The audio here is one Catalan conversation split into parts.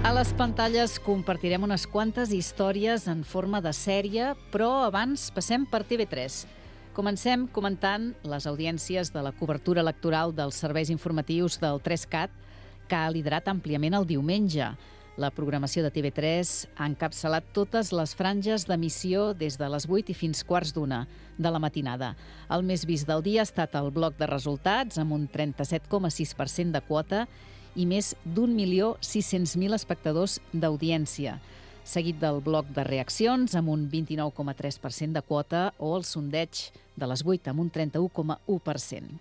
A les pantalles compartirem unes quantes històries en forma de sèrie, però abans passem per TV3. Comencem comentant les audiències de la cobertura electoral dels serveis informatius del 3CAT, que ha liderat àmpliament el diumenge. La programació de TV3 ha encapçalat totes les franges d'emissió des de les 8 i fins quarts d'una de la matinada. El més vist del dia ha estat el bloc de resultats, amb un 37,6% de quota i més d'1.600.000 espectadors d'audiència, seguit del bloc de reaccions amb un 29,3% de quota o el sondeig de les 8 amb un 31,1%.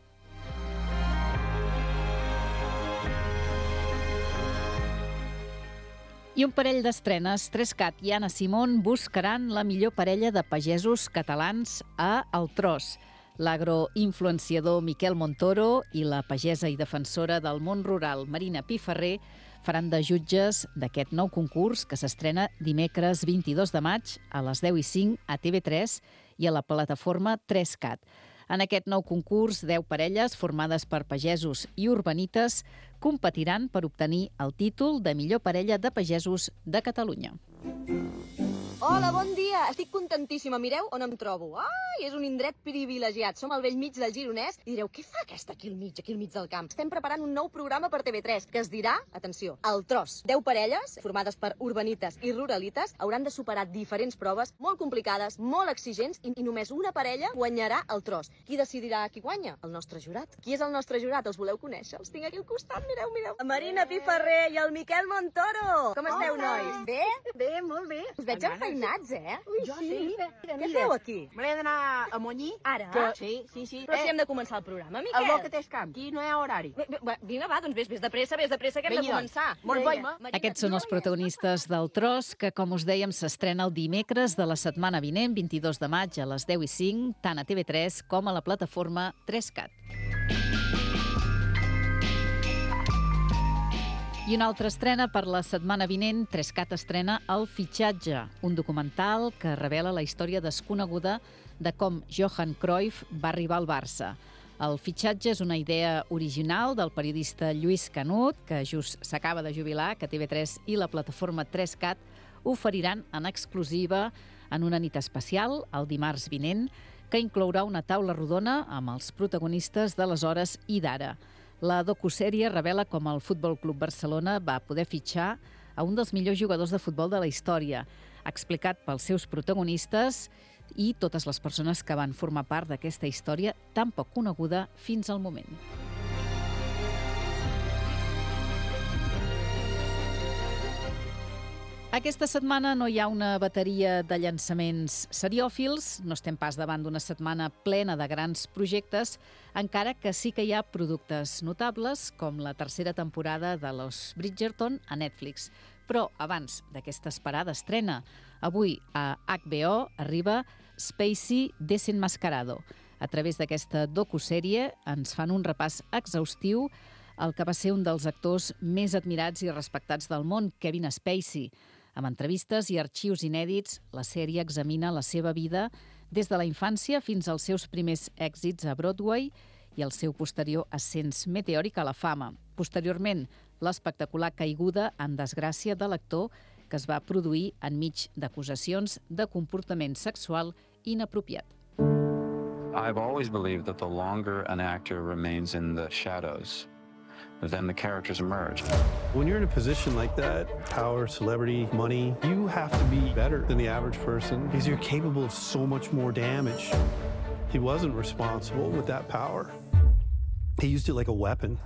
I un parell d'estrenes, 3CAT i Anna Simón buscaran la millor parella de pagesos catalans a El Tros. L'agroinfluenciador Miquel Montoro i la pagesa i defensora del món rural Marina Piferrer faran de jutges d'aquest nou concurs que s'estrena dimecres 22 de maig a les 10:05 a TV3 i a la plataforma 3CAT. En aquest nou concurs, 10 parelles formades per pagesos i urbanites competiran per obtenir el títol de millor parella de pagesos de Catalunya. Hola, bon dia! Estic contentíssima. Mireu on em trobo. Ai, és un indret privilegiat. Som al bell mig del Gironès i direu, què fa aquesta aquí al mig del camp? Estem preparant un nou programa per TV3 que es dirà, atenció, El Tros. 10 parelles, formades per urbanites i ruralites, hauran de superar diferents proves molt complicades, molt exigents i només una parella guanyarà el tros. Qui decidirà qui guanya? El nostre jurat. Qui és el nostre jurat? Els voleu conèixer? Els tinc aquí al costat, mireu. La Marina Piferrer i el Miquel Montoro. Com esteu, nois? Bé? Bé, molt bé. Us veig enfeinats, eh? Ui, sí. Què feu aquí? M'he d'anar a Monyí. Ara? Sí. Però si hem de començar el programa, Miquel. El que tens camp. Aquí no hi ha horari. Vinga, va, doncs vés de pressa, que hem de començar. Molt bé. Aquests són els protagonistes del Tros, que, com us dèiem, s'estrena el dimecres de la setmana vinent, 22 de maig, a les 10:05, tant a TV3 com a la plataforma 3CAT. I una altra estrena per la setmana vinent, 3CAT estrena El Fitxatge, un documental que revela la història desconeguda de com Johan Cruyff va arribar al Barça. El Fitxatge és una idea original del periodista Lluís Canut, que just s'acaba de jubilar, que TV3 i la plataforma 3CAT oferiran en exclusiva en una nit especial, el dimarts vinent, que inclourà una taula rodona amb els protagonistes d'aleshores i d'ara. La docusèrie revela com el Futbol Club Barcelona va poder fitxar a un dels millors jugadors de futbol de la història, explicat pels seus protagonistes i totes les persones que van formar part d'aquesta història tan poc coneguda fins al moment. Aquesta setmana no hi ha una bateria de llançaments seriòfils, no estem pas davant d'una setmana plena de grans projectes, encara que sí que hi ha productes notables, com la tercera temporada de Los Bridgerton a Netflix. Però abans d'aquesta esperada estrena, avui a HBO arriba Spacey Desenmascarado. A través d'aquesta docusèrie ens fan un repàs exhaustiu al que va ser un dels actors més admirats i respectats del món, Kevin Spacey. Amb entrevistes i arxius inèdits, la sèrie examina la seva vida des de la infància fins als seus primers èxits a Broadway i el seu posterior ascens meteòric a la fama. Posteriorment, l'espectacular caiguda en desgràcia de l'actor que es va produir enmig d'acusacions de comportament sexual inapropiat. I've always believed that the longer an actor remains in the shadows, then the characters emerge. When you're in a position like that, power, celebrity, money, you have to be better than the average person because you're capable of so much more damage. He wasn't responsible with that power. He used it like a weapon.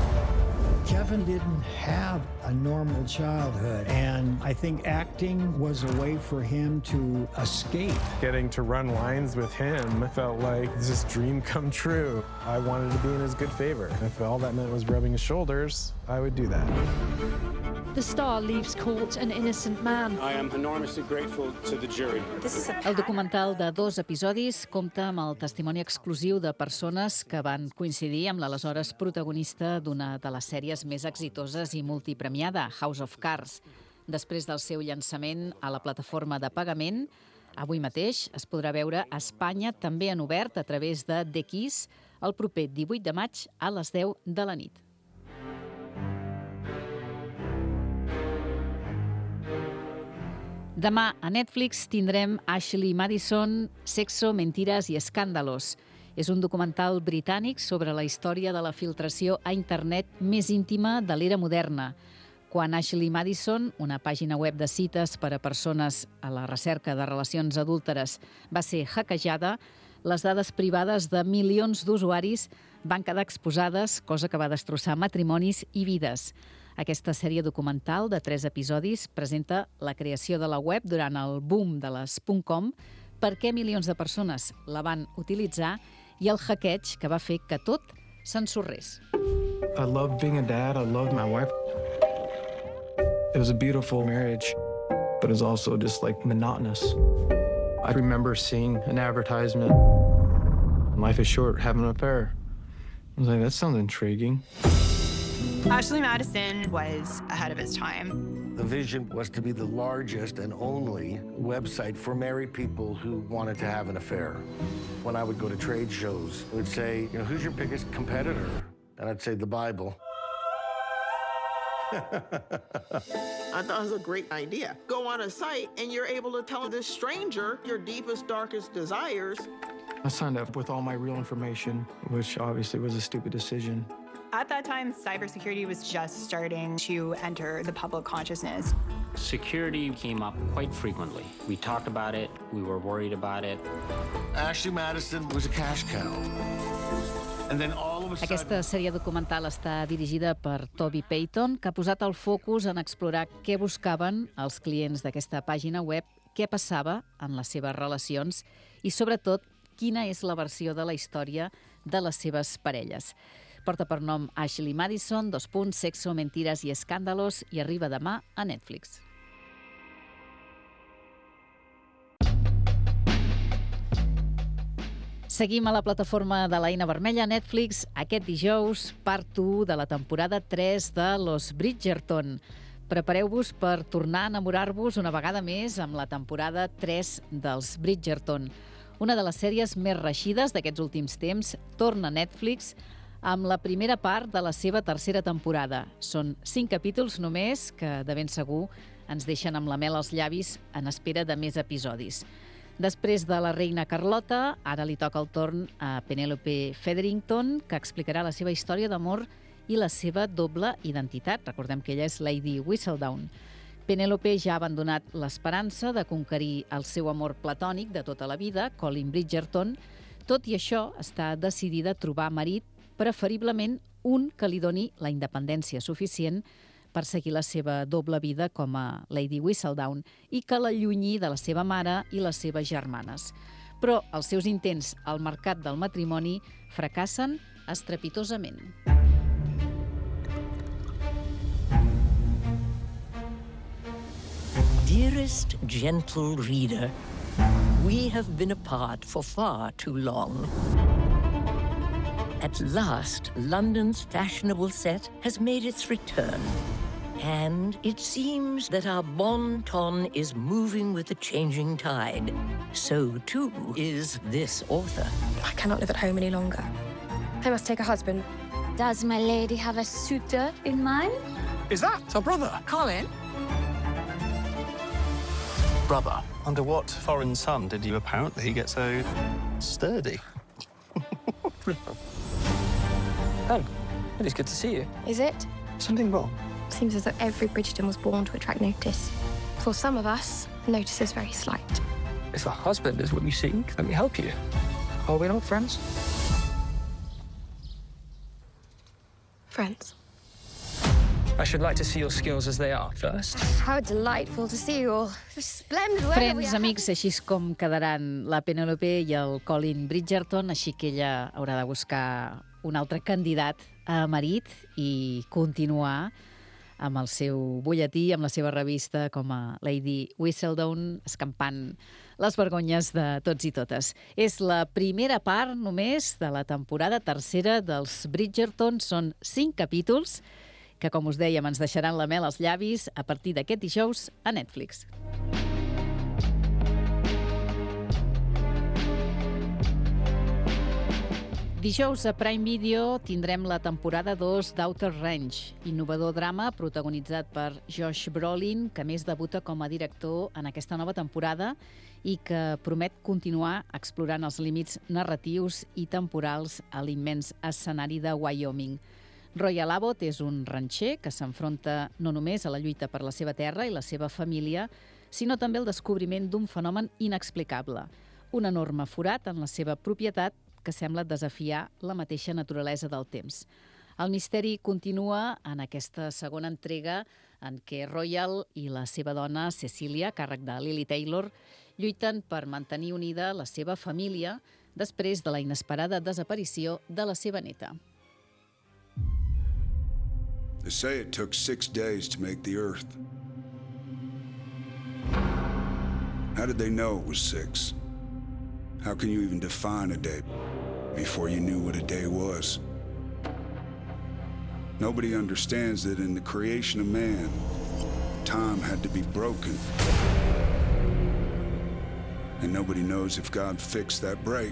Kevin didn't have a normal childhood, and I think acting was a way for him to escape. Getting to run lines with him felt like this dream come true. I wanted to be in his good favor. If all that meant was rubbing his shoulders, I would do that. The star leaves court an innocent man. I am enormously grateful to the jury. El documental de 2 episodis compta amb el testimoni exclusiu de persones que van coincidir amb l'aleshores protagonista d'una de les sèries més exitoses i multipremiada, House of Cards. Després del seu llançament a la plataforma de pagament, avui mateix es podrà veure a Espanya també en obert a través de The Kiss el proper 18 de maig a les 10 de la nit. Demà a Netflix tindrem Ashley Madison, Sexo, Mentiras y Escándalos. És un documental britànic sobre la història de la filtració a internet més íntima de l'era moderna. Quan Ashley Madison, una pàgina web de cites per a persones a la recerca de relacions adúlteres, va ser hackejada, les dades privades de milions d'usuaris van quedar exposades, cosa que va destrossar matrimonis i vides. Aquesta sèrie documental de 3 episodis presenta la creació de la web durant el boom de les .com, per què milions de persones la van utilitzar i el hackeig que va fer que tot s'ensorrés. I loved being a dad. I loved my wife. It was a beautiful marriage, but it was also just like monotonous. I remember seeing an advertisement, life is short, have an affair. I was like, that sounds intriguing. Ashley Madison was ahead of its time. The vision was to be the largest and only website for married people who wanted to have an affair. When I would go to trade shows, I would say, who's your biggest competitor? And I'd say the Bible. I thought it was a great idea. Go on a site and you're able to tell this stranger your deepest, darkest desires. I signed up with all my real information, which obviously was a stupid decision. At that time, cybersecurity was just starting to enter the public consciousness. Security came up quite frequently. We talked about it, we were worried about it. Ashley Madison was a cash cow. And then all of a sudden... Aquesta sèrie documental està dirigida per Toby Payton, que ha posat el focus en explorar què buscaven els clients d'aquesta pàgina web, què passava en les seves relacions i, sobretot, quina és la versió de la història de les seves parelles. Porta per nom Ashley Madison, Sexo, Mentiras y Escándalos, i arriba demà a Netflix. Seguim a la plataforma de l'Eina Vermella, Netflix, aquest dijous, part 1 de la temporada 3 de Los Bridgerton. Prepareu-vos per tornar a enamorar-vos una vegada més amb la temporada 3 dels Bridgerton. Una de les sèries més reeixides d'aquests últims temps torna a Netflix amb la primera part de la seva tercera temporada. Són 5 capítols només que, de ben segur, ens deixen amb la mel als llavis en espera de més episodis. Després de la reina Carlota, ara li toca el torn a Penelope Featherington, que explicarà la seva història d'amor i la seva doble identitat. Recordem que ella és Lady Whistledown. Penelope ja ha abandonat l'esperança de conquerir el seu amor platònic de tota la vida, Colin Bridgerton. Tot i això, està decidida a trobar marit, preferiblement un que li doni la independència suficient per seguir la seva doble vida com a Lady Whistledown i que l'allunyi de la seva mare i les seves germanes. Però els seus intents al mercat del matrimoni fracassen estrepitosament. Dearest gentle reader, we have been apart for far too long. At last, London's fashionable set has made its return. And it seems that our bon ton is moving with the changing tide. So, too, is this author. I cannot live at home any longer. I must take a husband. Does my lady have a suitor in mind? Is that our brother? Colin? Brother. Under what foreign sun did you apparently get so sturdy? Oh, it is good to see you. Is it? Something wrong? Seems as though every Bridgerton was born to attract notice. For some of us, notice is very slight. If a husband is what you seek, let me help you. Are we not friends? Friends. I should like to see your skills as they are first. How delightful to see you all. Splendid weather we Friends, have. amics, així és com quedaran la Penelope i el Colin Bridgerton, així que ella haurà de buscar un altre candidat a marit i continuar amb el seu butlletí, amb la seva revista com a Lady Whistledown, escampant les vergonyes de tots i totes. És la primera part només de la temporada tercera dels Bridgerton. Són 5 capítols que, com us dèiem, ens deixaran la mel als llavis a partir d'aquest dijous a Netflix. Dijous a Prime Video tindrem la temporada 2 d'Outer Range, innovador drama protagonitzat per Josh Brolin, que a més debuta com a director en aquesta nova temporada i que promet continuar explorant els límits narratius i temporals a l'immens escenari de Wyoming. Royal Abbott és un ranxer que s'enfronta no només a la lluita per la seva terra i la seva família, sinó també al descobriment d'un fenomen inexplicable, un enorme forat en la seva propietat que sembla desafiar la mateixa naturalesa del temps. El misteri continua en aquesta segona entrega en què Royal i la seva dona, Cecilia, a càrrec de Lily Taylor, lluiten per mantenir unida la seva família després de la inesperada desaparició de la seva neta. They say it took 6 days to make the Earth. How did they know it was 6? How can you even define a day before you knew what a day was? Nobody understands that in the creation of man, time had to be broken. And nobody knows if God fixed that break,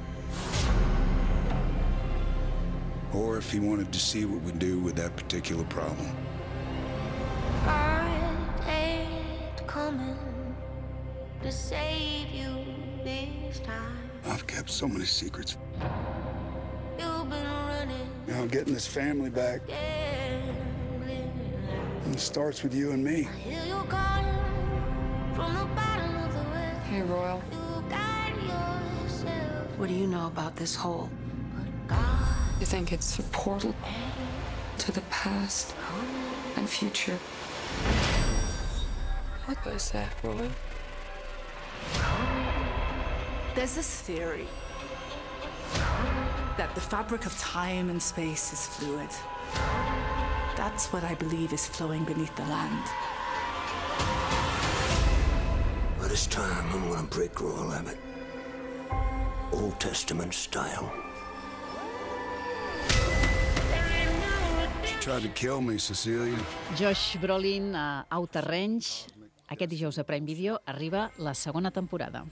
or if he wanted to see what we do with that particular problem. God ain't coming to save you this time. I've kept so many secrets. You've been running, Getting this family back. And it starts with you and me. I hear you calling from the bottom of the well. Hey, Royal. You got yourself. What do you know about this hole? You think it's a portal to the past and future? What was that, Royal? There's this theory that the fabric of time and space is fluid. That's what I believe is flowing beneath the land. But this time, I'm gonna break Royal Abbott. Old Testament style. She tried to kill me, Cecilia. Josh Brolin a Outer Range. Aquest dijous a Prime Video arriba la segona temporada.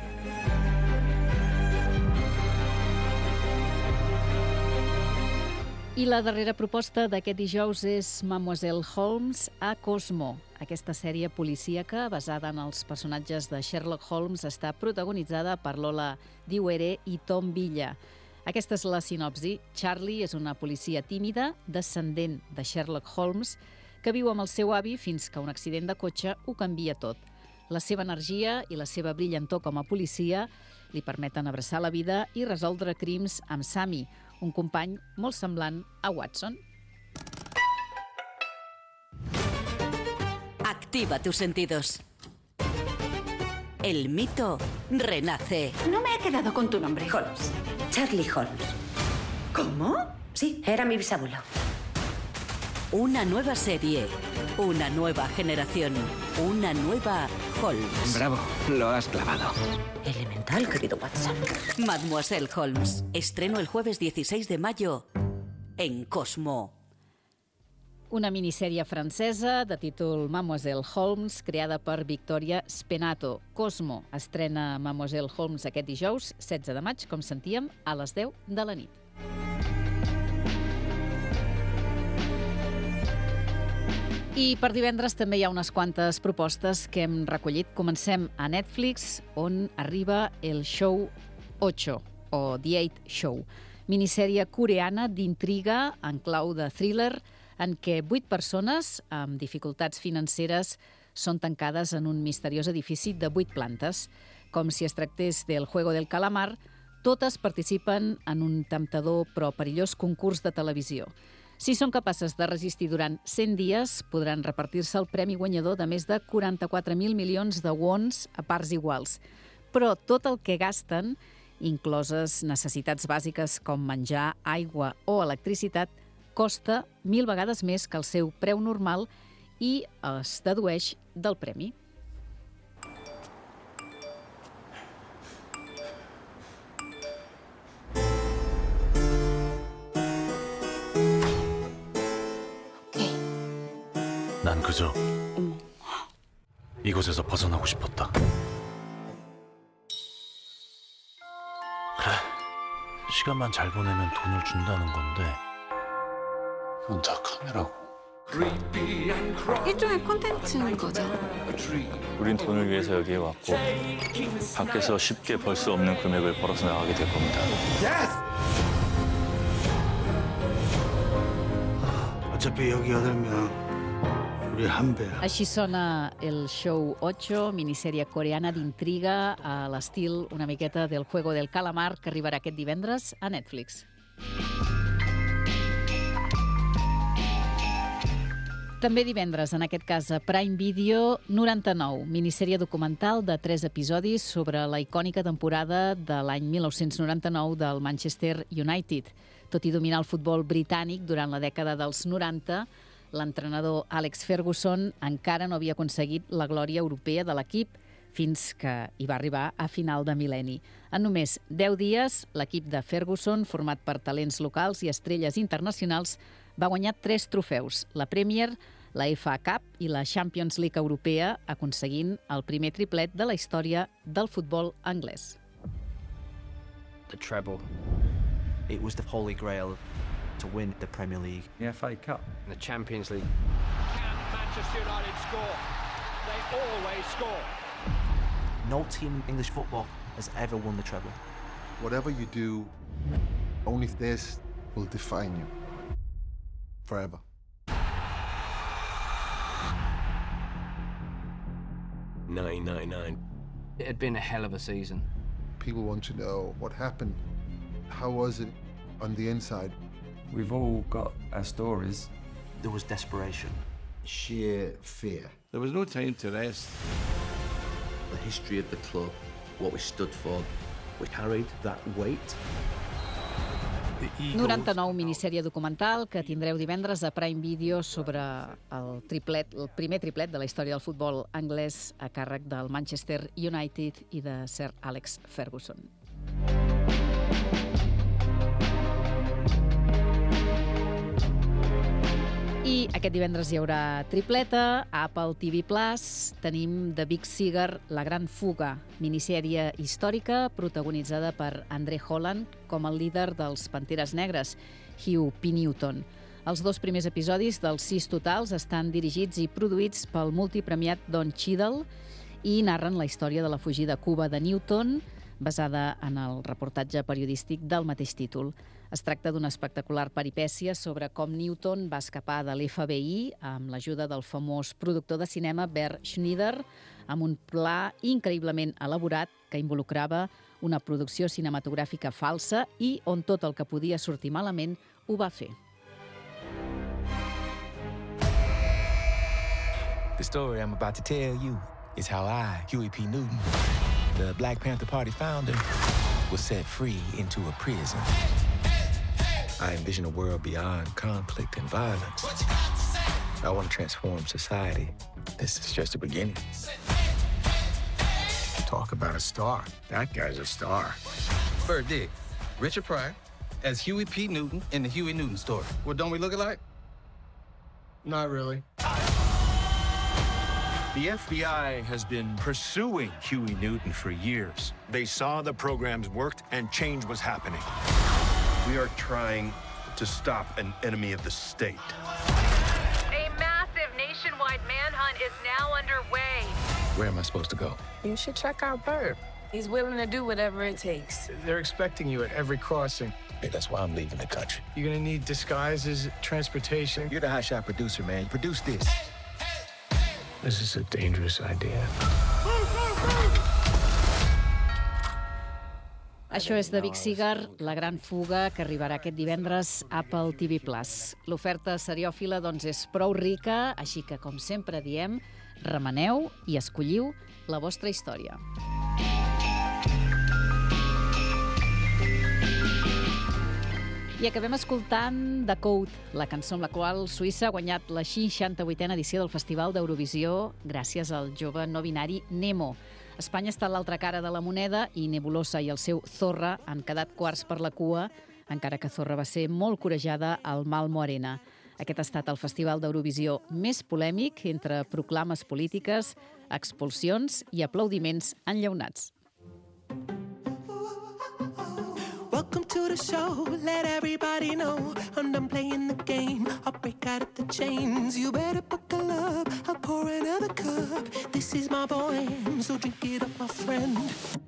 I la darrera proposta d'aquest dijous és Mademoiselle Holmes a Cosmo. Aquesta sèrie policíaca, basada en els personatges de Sherlock Holmes, està protagonitzada per Lola Diuere i Tom Villa. Aquesta és la sinopsi. Charlie és una policia tímida, descendent de Sherlock Holmes, que viu amb el seu avi fins que un accident de cotxe ho canvia tot. La seva energia i la seva brillantor com a policia li permeten abraçar la vida i resoldre crims amb Sammy, un company molt semblant a Watson. Activa tus sentidos. El mito renace. No me he quedado con tu nombre. Holmes. Charlie Holmes. ¿Cómo? Sí, era mi bisabuelo. Una nueva serie, una nueva generación, una nueva Holmes. Bravo, lo has clavado. Elemental, querido Watson. Mademoiselle Holmes. Estreno el jueves 16 de mayo en Cosmo. Una minissèrie francesa de títol Mademoiselle Holmes, creada per Victoria Spenato. Cosmo estrena Mademoiselle Holmes aquest dijous, 16 de maig, com sentíem, a les 10 de la nit. I per divendres també hi ha unes quantes propostes que hem recollit. Comencem a Netflix, on arriba el Show 8, o The 8 Show, minissèrie coreana d'intriga en clau de thriller, en què 8 persones amb dificultats financeres són tancades en un misteriós edifici de 8 plantes. Com si es tractés del Juego del Calamar, totes participen en un temptador però perillós concurs de televisió. Si són capaces de resistir durant 100 dies, podran repartir-se el premi guanyador de més de 44.000 milions de wons a parts iguals. Però tot el que gasten, incloses necessitats bàsiques com menjar, aigua o electricitat, costa 1.000 vegades més que el seu preu normal i es dedueix del premi. 난 그저 이곳에서 벗어나고 싶었다. 그래, 시간만 잘 보내면 돈을 준다는 건데 이건 다 카메라고. 일종의 콘텐츠인 거죠. 우린 돈을 위해서 여기에 왔고 밖에서 쉽게 벌 수 없는 금액을 벌어서 나가게 될 겁니다. 어차피 여기 8명, 우리 한 배. Així sona el show 8, minissèrie coreana d'intriga a l'estil una miqueta del Juego del Calamar, que arribarà aquest divendres a Netflix. També divendres, en aquest cas a Prime Video, 99, minissèrie documental de 3 episodis sobre la icònica temporada de l'any 1999 del Manchester United. Tot i dominar el futbol britànic durant la dècada dels 90, l'entrenador Alex Ferguson encara no havia aconseguit la glòria europea de l'equip fins que hi va arribar a final de mil·lenni. En només 10 dies, l'equip de Ferguson, format per talents locals i estrelles internacionals, va guanyar 3 trofeus, la Premier, la FA Cup i la Champions League europea, aconseguint el primer triplet de la història del futbol anglès. The treble. It was the holy grail to win the Premier League. The FA Cup. And the Champions League. Can Manchester United score? They always score. No team in English football has ever won the treble. Whatever you do, only this will define you. Forever. It had been a hell of a season. People want to know what happened. How was it on the inside? We've all got our stories. There was desperation. Sheer fear. There was no time to rest. The history of the club, what we stood for, we carried that weight. 99, minissèrie documental que tindreu divendres a Prime Video sobre el primer triplet de la història del futbol anglès a càrrec del Manchester United i de Sir Alex Ferguson. I aquest divendres hi haurà tripleta. A Apple TV Plus tenim The Big Cigar, La gran fuga, minissèrie històrica protagonitzada per Andre Holland com el líder dels Panteres Negres, Hugh P. Newton. Els 2 primers episodis dels 6 totals estan dirigits i produïts pel multipremiat Don Cheadle i narren la història de la fugida a Cuba de Newton, basada en el reportatge periodístic del mateix títol. Es tracta d'una espectacular peripècia sobre com Newton va escapar de l'FBI amb l'ajuda del famós productor de cinema Bert Schneider, amb un pla increïblement elaborat que involucrava una producció cinematogràfica falsa i on tot el que podia sortir malament ho va fer. The story I'm about to tell you is how I, Huey P. Newton, the Black Panther Party founder, was set free into a prison. I envision a world beyond conflict and violence. I want to transform society. This is just the beginning. Talk about a star. That guy's a star. Bird dig. Richard Pryor as Huey P. Newton in the Huey Newton story. Well, don't we look alike? Not really. The FBI has been pursuing Huey Newton for years. They saw the programs worked and change was happening. We are trying to stop an enemy of the state. A massive nationwide manhunt is now underway. Where am I supposed to go? You should check out Bird. He's willing to do whatever it takes. They're expecting you at every crossing. Hey, that's why I'm leaving the country. You're gonna need disguises, transportation. You're the hotshot producer, man. Produce this. This is a dangerous idea. Això és The Big Cigar, La gran fuga, que arribarà aquest divendres a Apple TV+. L'oferta seriòfila doncs, és prou rica, així que, com sempre diem, remeneu i escolliu la vostra història. I acabem escoltant The Code, la cançó amb la qual Suïssa ha guanyat la 68a edició del Festival d'Eurovisió gràcies al jove no binari Nemo. Espanya està a l'altra cara de la moneda i Nebulosa i el seu Zorra han quedat quarts per la cua, encara que Zorra va ser molt corejada al Malmo Arena. Aquest ha estat el Festival d'Eurovisió més polèmic entre proclames polítiques, expulsions i aplaudiments enllaunats. Welcome to the show, let everybody know I'm done playing the game, I'll break out of the chains. You better buckle up, I'll pour another cup. This is my bohem, so drink it up, my friend.